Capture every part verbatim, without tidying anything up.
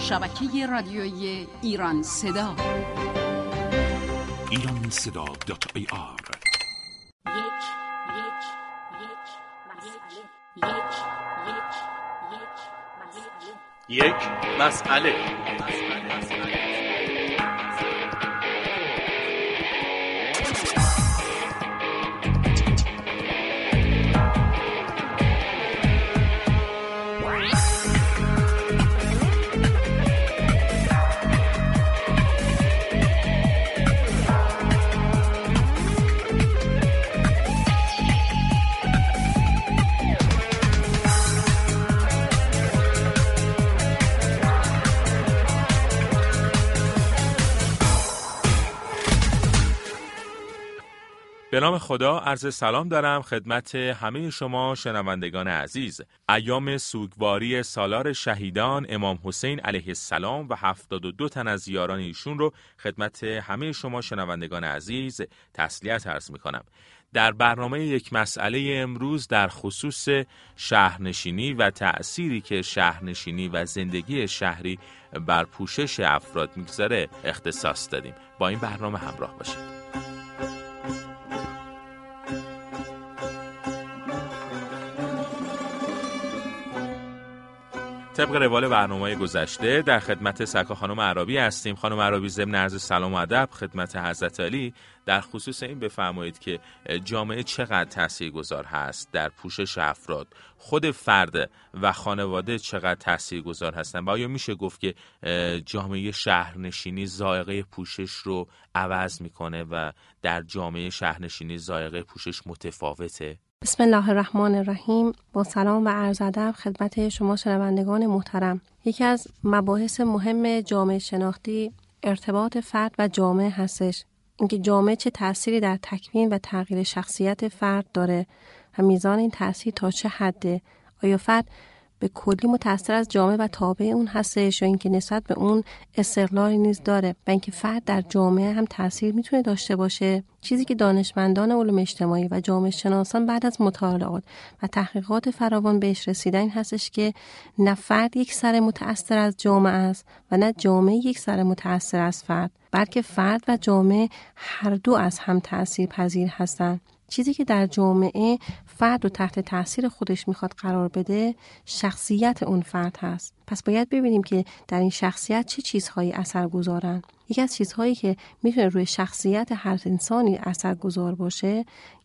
شبکه رادیویی ایران صدا ایران صدا دات آی آر. یک یک یک مسئله یک یک یک یک مسئله به نام خدا عرض سلام دارم خدمت همه شما شنوندگان عزیز. ایام سوگواری سالار شهیدان امام حسین علیه السلام و هفتاد و دو تن از یاران ایشون رو خدمت همه شما شنوندگان عزیز تسلیت عرض می کنم. در برنامه یک مسئله امروز در خصوص شهرنشینی و تأثیری که شهرنشینی و زندگی شهری بر پوشش افراد میگذاره اختصاص دادیم. با این برنامه همراه باشید. طبق روال برنامه گذشته در خدمت سرکار خانم عرابی هستیم. خانم عرابی ضمن عرض سلام و ادب خدمت حضرت علی در خصوص این بفرمایید که جامعه چقدر تاثیرگذار هست در پوشش افراد، خود فرد و خانواده چقدر تاثیرگذار هستند و آیا میشه گفت که جامعه شهرنشینی ذائقه پوشش رو عوض میکنه و در جامعه شهرنشینی ذائقه پوشش متفاوته؟ بسم الله الرحمن الرحیم. با سلام و عرض ادب خدمت شما شنوندگان محترم. یکی از مباحث مهم جامعه شناختی ارتباط فرد و جامعه هستش. اینکه جامعه چه تأثیری در تکوین و تغییر شخصیت فرد داره و میزان این تأثیر تا چه حده. آیا فرد به کلی متأثر از جامعه و تابع اون هستش یا اینکه نسبت به اون استقلالی نیز داره و اینکه فرد در جامعه هم تأثیر میتونه داشته باشه. چیزی که دانشمندان علوم اجتماعی و جامعه شناسان بعد از مطالعات و تحقیقات فراوان بهش رسیدن این هستش که نه فرد یک سر متأثر از جامعه است و نه جامعه یک سر متأثر از فرد، بلکه فرد و جامعه هر دو از هم تأثیر پذیر هستند. چیزی که در جامعه فرد رو تحت تأثیر خودش میخواد قرار بده شخصیت اون فرد هست. پس باید ببینیم که در این شخصیت چه چیزهایی اثر گذارن. یکی از چیزهایی که میتونه روی شخصیت هر انسانی اثر گذار باشه،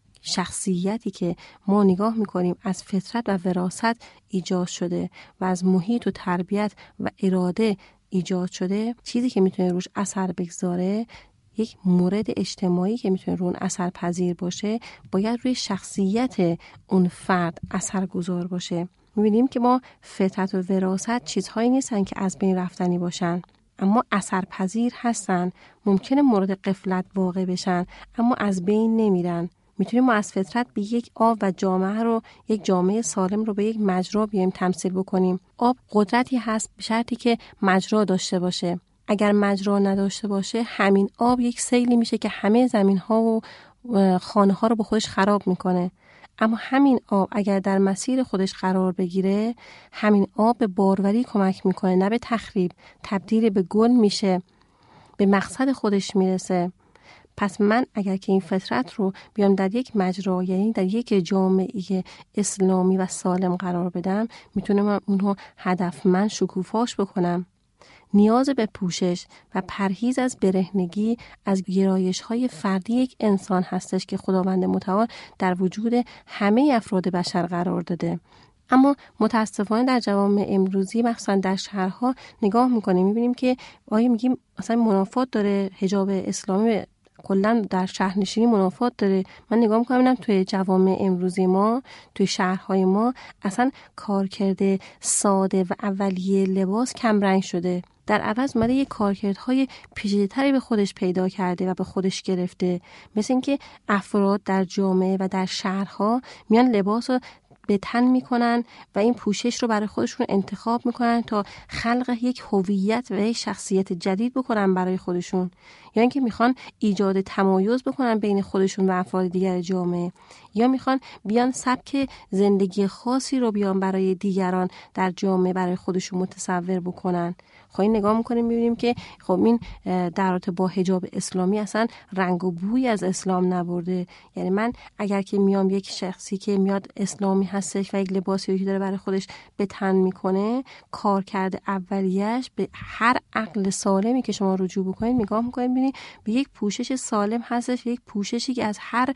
شخصیتی که ما نگاه میکنیم از فطرت و وراثت ایجاد شده و از محیط و تربیت و اراده ایجاد شده. چیزی که میتونه روش اثر بگذاره، یک مورد اجتماعی که میتونه رو اون اثر پذیر باشه، باید روی شخصیت اون فرد اثر گذار باشه. میبینیم که ما فطرت و وراثت چیزهایی نیستن که از بین رفتنی باشن، اما اثر پذیر هستن. ممکنه مورد غفلت واقع بشن اما از بین نمیرن. میتونیم ما از فطرت به یک آب و جامعه رو، یک جامعه سالم رو به یک مجرا بیایم تمثیل بکنیم. آب قدرتی هست به شرطی که مجرا داشته باشه. اگر مجرا نداشته باشه همین آب یک سیلی میشه که همه زمین ها و خانه ها رو به خودش خراب میکنه. اما همین آب اگر در مسیر خودش قرار بگیره، همین آب به باروری کمک میکنه، نه به تخریب. تبدیل به گل میشه، به مقصد خودش میرسه. پس من اگر که این فطرت رو بیام در یک مجرا، یعنی در یک جامعه اسلامی و سالم قرار بدم، میتونم اونو هدفمند شکوفاش بکنم. نیاز به پوشش و پرهیز از برهنگی از گرایش‌های فردی یک انسان هستش که خداوند متعال در وجود همه افراد بشر قرار داده. اما متاسفانه در جوامع امروزی مخصوصا در شهرها نگاه می‌کنیم، می‌بینیم که آیا میگیم مثلا منافات داره حجاب اسلامی کلا در شهرنشینی منافات داره. من نگاه می‌کنم ببینم توی جوامع امروزی ما، توی شهرهای ما اصلا کارکرد ساده و اولیه لباس کم رنگ شده. در عوض اومده یک کارکردهای پیچیده‌تری به خودش پیدا کرده و به خودش گرفته. مثل اینکه افراد در جامعه و در شهرها میان لباس رو به تن میکنن و این پوشش رو برای خودشون انتخاب میکنن تا خلق یک هویت و یک شخصیت جدید بکنن برای خودشون، یا اینکه میخوان ایجاد تمایز بکنن بین خودشون و افراد دیگر جامعه، یا میخوان بیان سبک زندگی خاصی رو بیان برای دیگران در جامعه برای خودشون متصور بکنن. خب این نگاه میکنیم میبینیم که خب این در رابطه با حجاب اسلامی اصلا رنگ و بوی از اسلام نبرده. یعنی من اگر که میام یک شخصی که میاد اسلامی هستش و یک لباسی که داره برای خودش به تن میکنه، کار کرده اولیش به هر عقل سالمی که شما رجوع بکنید نگاه میکنید ببینید به یک پوشش سالم هستش، یک پوششی که از هر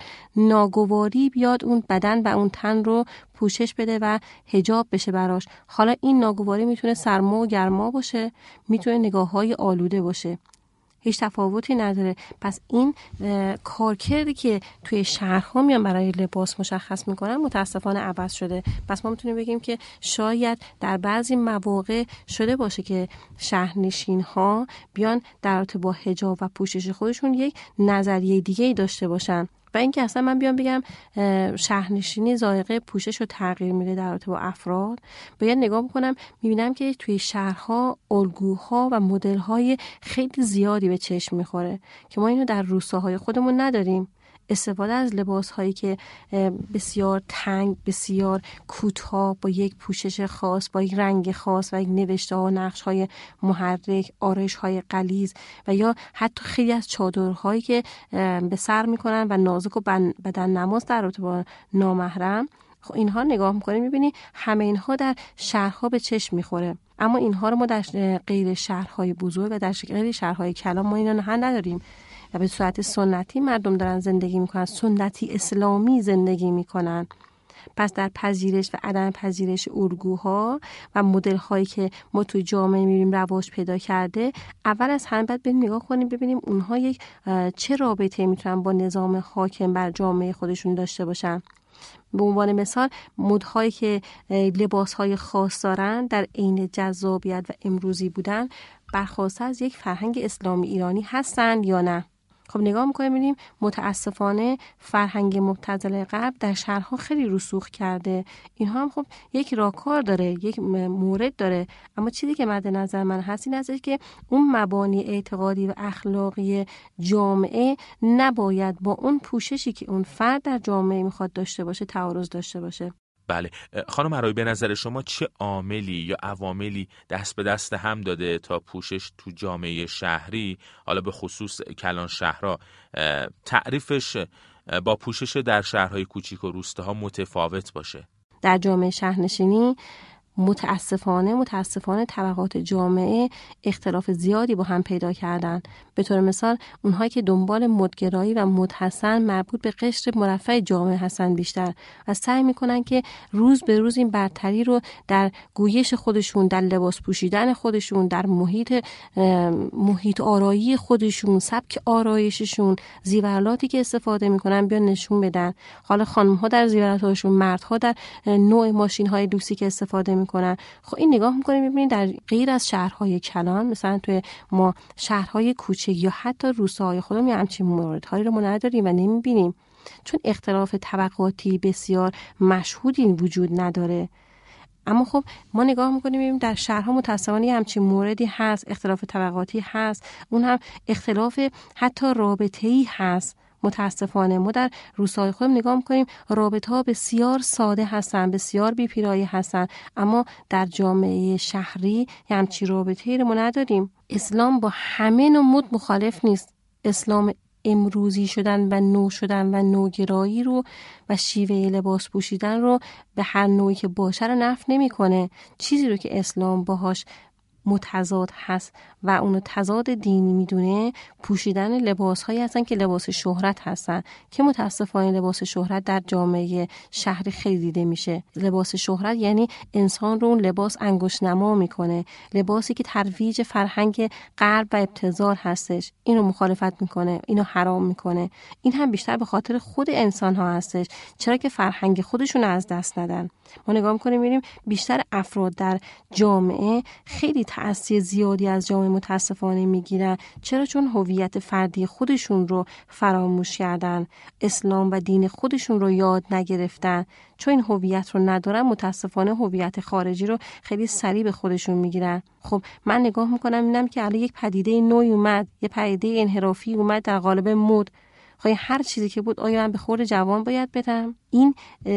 ناگواری بیاد اون بدن و اون تن رو پوشش بده و حجاب بشه براش. حالا این ناگواری میتونه سرما و گرما باشه، میتونه نگاه‌های آلوده باشه، هیچ تفاوتی نداره. پس این کارکردی که توی شهرها میان برای لباس مشخص میکنن متاسفانه عوض شده. پس ما میتونیم بگیم که شاید در بعضی مواقع شده باشه که شهرنشین ها بیان در رابطه با حجاب و پوشش خودشون یک نظریه دیگه‌ای داشته باشن و اینکه اصلا من بیام بگم شهرنشینی ذائقه پوشش رو تغییر میده در رابطه با افراد، باید نگاه بکنم میبینم که توی شهرها الگوها و مدل‌های خیلی زیادی به چشم میخوره که ما اینو در روستاهای خودمون نداریم. استفاده از لباس‌هایی که بسیار تنگ، بسیار کوتاه، با یک پوشش خاص، با یک رنگ خاص و یک نوشته‌ها و نقش‌های محرک، آرایش‌های غلیظ و یا حتی خیلی از چادرهایی که به سر می‌کنن و نازک و بدن نماز در رابطه با نامحرم. خب اینها نگاه می‌کنیم می‌بینی همه اینها در شهرها به چشم می‌خوره، اما اینها رو ما در غیر شهرهای بزرگ و در غیر شهرهای کلان ما اینا نه نداریم و به صورت سنتی مردم دارن زندگی میکنن، سنتی اسلامی زندگی میکنن. پس در پذیرش و عدم پذیرش الگوها و مدل هایی که ما توی جامعه میبینیم رواج پیدا کرده، اول از همه باید بریم نگاه کنیم ببینیم اونها یک چه رابطه میتونن با نظام حاکم بر جامعه خودشون داشته باشن. به عنوان مثال مدهایی که لباسهای خاص دارن در عین جذابیت و امروزی بودن برخواسته از یک فرهنگ اسلامی ایرانی هستن یا نه. خب نگاه میکنیم می‌بینیم متاسفانه فرهنگ مبتذل غرب در شهرها خیلی رسوخ کرده. اینها هم خب یک راهکار داره، یک مورد داره، اما چیزی که مد نظر من هست این است که اون مبانی اعتقادی و اخلاقی جامعه نباید با اون پوششی که اون فرد در جامعه میخواد داشته باشه تعارض داشته باشه. بله خانم عرایی، به نظر شما چه عاملی یا عواملی دست به دست هم داده تا پوشش تو جامعه شهری، حالا به خصوص کلان شهرها، تعریفش با پوشش در شهرهای کوچیک و روستاها متفاوت باشه؟ در جامعه شهرنشینی متاسفانه متاسفانه طبقات جامعه اختلاف زیادی با هم پیدا کردن. به طور مثال اونهایی که دنبال مدگرایی و مد هستن مربوط به قشر مرفه جامعه هستن بیشتر و سعی میکنن که روز به روز این برتری رو در گویش خودشون، در لباس پوشیدن خودشون، در محیط محیط آرایی خودشون، سبک آرایششون، زیورلاتی که استفاده میکنن بیان نشون بدن. حالا خانم‌ها در زیورلاتاشون، مردها در نوع ماشین‌های لوکسی که استفاده میکنن. خب این نگاه میکنیم میبینید در غیر از شهرهای کلان، مثلا توی ما شهرهای کوچک یا حتی روستاهای خودمون همچین موردهایی رو ما نداریم و نمیبینیم، چون اختلاف طبقاتی بسیار مشهودی وجود نداره. اما خب ما نگاه میکنیم میبینیم در شهرها متأسفانه همچین موردی هست، اختلاف طبقاتی هست، اون هم اختلاف حتی رابطه‌ای هست. متاسفانه ما در روستاهای خودم نگاه میکنیم رابطه ها بسیار ساده هستن، بسیار بی پیرایه هستن، اما در جامعه شهری همچین رابطه‌ای رو ما نداریم. اسلام با همه نوع مد مخالف نیست. اسلام امروزی شدن و نو شدن و نوگرایی رو و شیوه لباس پوشیدن رو به هر نوعی که باشه رو نفی نمی‌کنه. چیزی رو که اسلام باهاش متضاد هست و اونو تضاد دینی میدونه پوشیدن لباس هایی هستن که لباس شهرت هستن که متاسفانه لباس شهرت در جامعه شهری خیلی دیده میشه. لباس شهرت یعنی انسان رو اون لباس انگشت نما میکنه، لباسی که ترویج فرهنگ غرب و ابتذال هستش، اینو مخالفت میکنه، اینو حرام میکنه. این هم بیشتر به خاطر خود انسان ها هستش، چرا که فرهنگ خودشون از دست ندن. ما نگاه میکنیم میبینیم بیشتر افراد در جامعه خیلی تأثیر زیادی از جامعه متاسفانه میگیرن. چرا؟ چون هویت فردی خودشون رو فراموش کردن، اسلام و دین خودشون رو یاد نگرفتن. چون این هویت رو ندارن، متاسفانه هویت خارجی رو خیلی سریع به خودشون میگیرن. خب من نگاه میکنم اینم که الان یک پدیده نوعی اومد، یه پدیده انحرافی اومد در قالب مد. خواهی هر چیزی که بود آیا من به خورد جوان باید بدم؟ این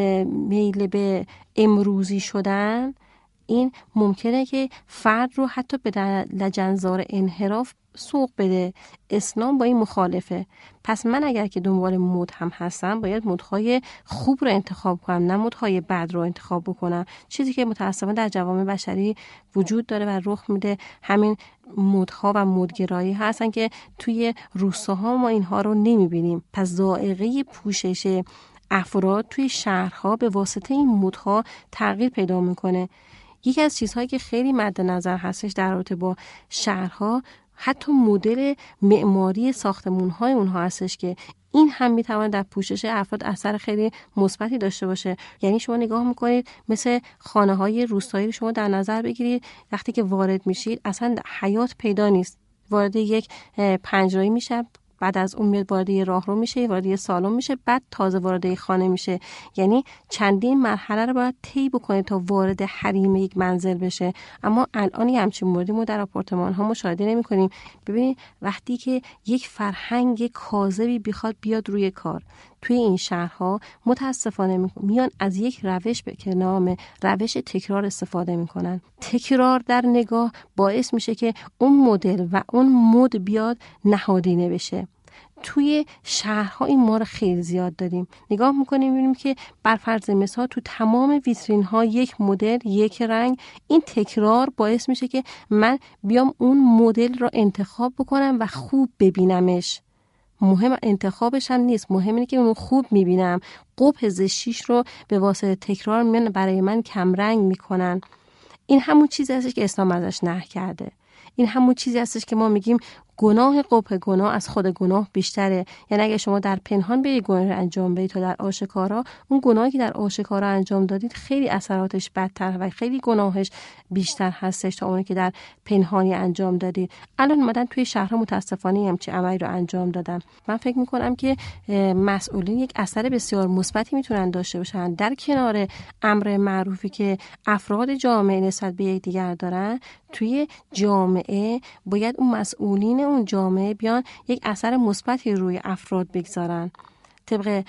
میل به امروزی شدن این ممکنه که فرد رو حتی به لجنزار انحراف سوق بده. اسلام با این مخالفه. پس من اگر که دنبال مد هم هستم باید مدهای خوب رو انتخاب کنم، نه مدهای بد رو انتخاب بکنم. چیزی که متاسفانه در جوامع بشری وجود داره و رخ میده همین مدها و مدگرایی هستن که توی روستاها ما اینها رو نمیبینیم. پس ذائقه پوشش افراد توی شهرها به واسطه این مدها تغییر پیدا میکنه. یکی از چیزهایی که خیلی مد نظر هستش در رابطه با شهرها حتی مدل معماری ساختمان‌های اونها هستش که این هم میتونه در پوشش افراد اثر خیلی مثبتی داشته باشه. یعنی شما نگاه میکنید مثل خانه‌های روستایی رو شما در نظر بگیرید، وقتی که وارد میشید اصلا حیات پیدا نیست. وارد یک پنجره‌ای میشه، بعد از اون میاد وارد یه راهرو میشه، وارد یه سالن میشه، بعد تازه وارد یه خانه میشه. یعنی چندین مرحله رو باید طی بکنه تا وارد حریم یک منزل بشه. اما الان یه همچین موردی ما در آپارتمان ها مشاهده نمی کنیم. ببینید وقتی که یک فرهنگ کاذبی بخواد بیاد روی کار توی این شهرها، متاسفانه میان از یک روش به نام روش تکرار استفاده میکنن. تکرار در نگاه باعث میشه که اون مدل و اون مد بیاد نهادینه بشه. توی شهرها این ما رو خیلی زیاد داریم. نگاه میکنیم میبینیم که بر فرض مثال تو تمام ویترین ها یک مدل، یک رنگ. این تکرار باعث میشه که من بیام اون مدل رو انتخاب بکنم و خوب ببینمش. مهم انتخابش هم نیست، مهم اینه که اون خوب میبینم. قبح زشیش رو به واسطه تکرار میان برای من کمرنگ میکنن. این همون چیزی هستش که اسلام ازش نهی کرده. این همون چیزی هستش که ما میگیم گناه قبح گناه از خود گناه بیشتره. یعنی اگه شما در پنهان به یک گناه رو انجام بدید تا در آشکارا، اون گناهی که در آشکارا انجام دادید خیلی اثراتش بدتر و خیلی گناهش بیشتر هستش تا اونی که در پنهانی انجام دادید. الان اومدن توی شهرها متاسفانه همچین عملی رو انجام دادن. من فکر میکنم که مسئولین یک اثر بسیار مثبتی میتونن داشته باشن. در کنار امر معروفی که افراد جامعه نسبت به یکدیگر دارن، توی جامعه باید اون مسئولین اون جامعه بیان یک اثر مثبتی روی افراد بگذارن. طبق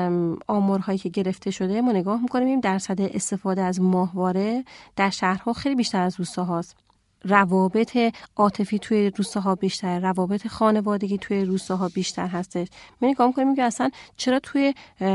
آمارهایی که گرفته شده ما نگاه میکنیم درصد استفاده از ماهواره در شهرها خیلی بیشتر از روستاهاست. روابط عاطفی توی روستاها بیشتر، روابط خانوادگی توی روستاها بیشتر هستش. ما نگاه میکنیم که اصلا چرا توی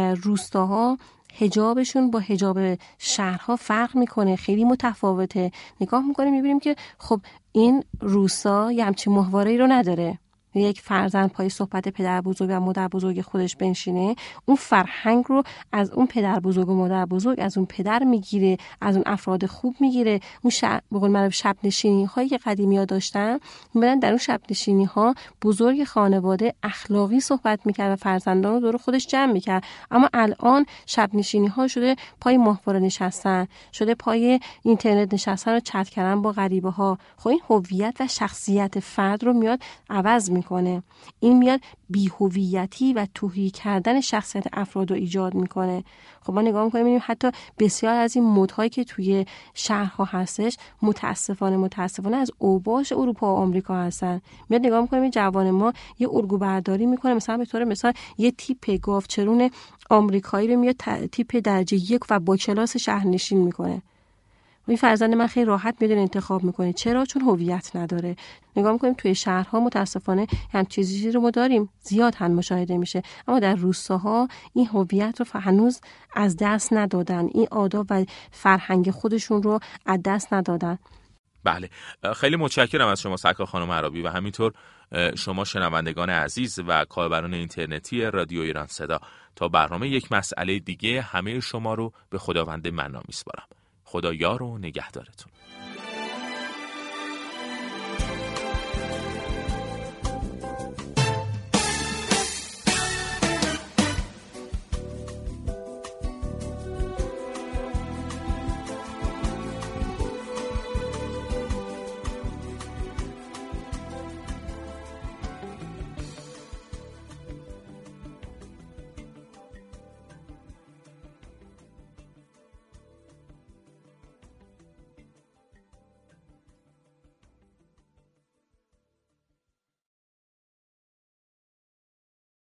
روستاها حجابشون با حجاب شهرها فرق میکنه، خیلی متفاوته. نگاه میکنیم میبینیم که خب این روستا یه همچین ماهواره‌ای رو نداره. یک فرزند پای صحبت پدر بزرگ و مادر بزرگ خودش بنشینه، اون فرهنگ رو از اون پدر بزرگ و مادر بزرگ، از اون پدر میگیره، از اون افراد خوب میگیره. اون شب به قول معروف شب نشینی هایی که قدیمی‌ها داشتن، میبرن در اون شب نشینی ها بزرگ خانواده اخلاقی صحبت میکرد و فرزندان رو دور خودش جمع میکرد. اما الان شب نشینی ها شده پای ماهواره نشستن، شده پای اینترنت نشستن و چت کردن با غریبه ها. خب این هویت و شخصیت فرد رو میاد عوض میکنه. کنه. این میاد بی‌هویتی و توهی کردن شخصیت افراد رو ایجاد میکنه. خب ما نگاه میکنیم میبینیم حتی بسیار از این مدهایی که توی شهرها هستش متاسفانه متاسفانه از اوباش اروپا و آمریکا هستن. میاد نگاه میکنیم جوان ما یه الگو برداری میکنه، مثلا به طور مثال یه تیپ گاوچرون آمریکایی رو میاد تیپ درجه یک و با کلاس شهرنشین میکنه. این فرزند من خیلی راحت میدونه انتخاب میکنه. چرا؟ چون هویت نداره. نگاه میکنیم توی شهرها متاسفانه هم چیزی رو ما داریم، زیاد هم مشاهده میشه، اما در روستاها این هویت رو هنوز از دست ندادن، این آداب و فرهنگ خودشون رو از دست ندادن. بله، خیلی متشکرم از شما سرکار خانم عرابی و همینطور شما شنوندگان عزیز و کاربران اینترنتی رادیو ایران صدا. تا برنامه یک مسئله دیگه همه شما رو به خداوند منان میسپارم. خدا یار و نگهدارتون.